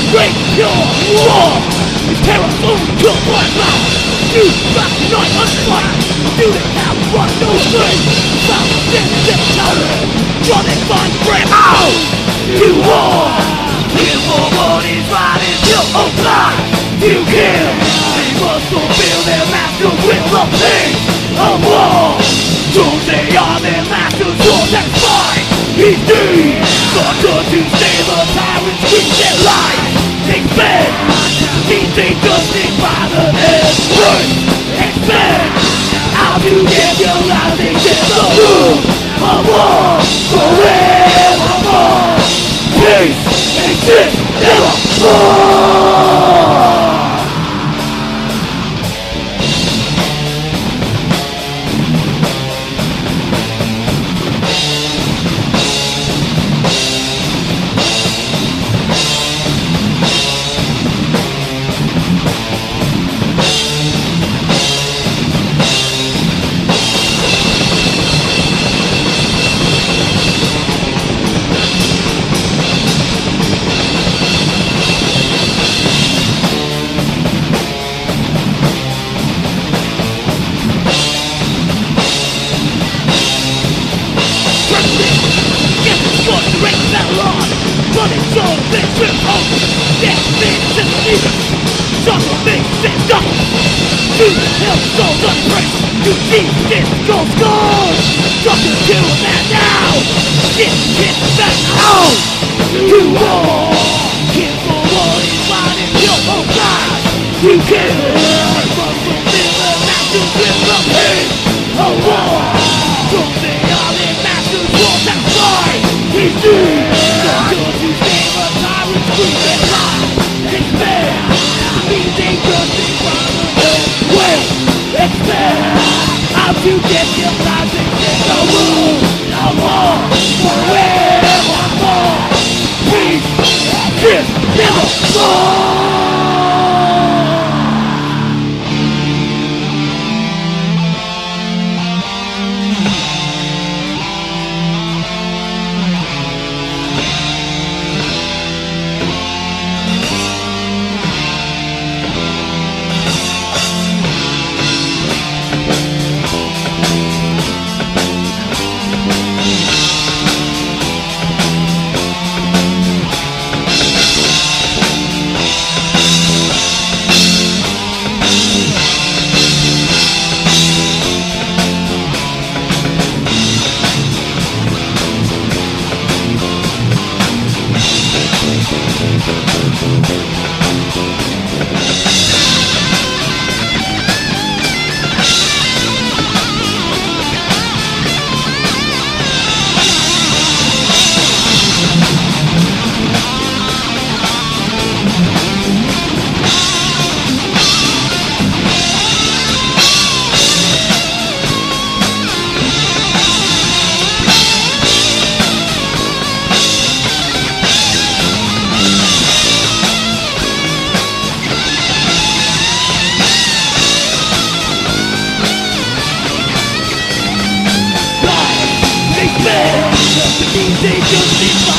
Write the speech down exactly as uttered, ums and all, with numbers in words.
Break your wall. It's terror only killed by mouth. You back night on fire. Do the have one no strength. Found in the tower. Running find breath out. You war. Kill for what is right is your own life. You kill. They must fulfill their master's will of peace. A war. Those they are their masters for that fight. He's deed. Not good to save the tyrants with their lives. Expect. These they just stick by the head. First. Expect. How to get your lives into the room. A war. Forevermore. Peace. Exist. Nevermore. Running so big with hope. Yes, things and evil. Some of things and double. You help souls unpraised. You see this goes gold. Something to that now. Get hit back out. You war. Kill for what is right in your own life. You kill. Must fulfill the master's will of peace. A war. Don't they are the masters for that fight. He's dead. With their lives, expect. Means they just think from the way. Expect. How to get your lives into the room. No more. Forevermore. Peace. Kiss. Nevermore. They just need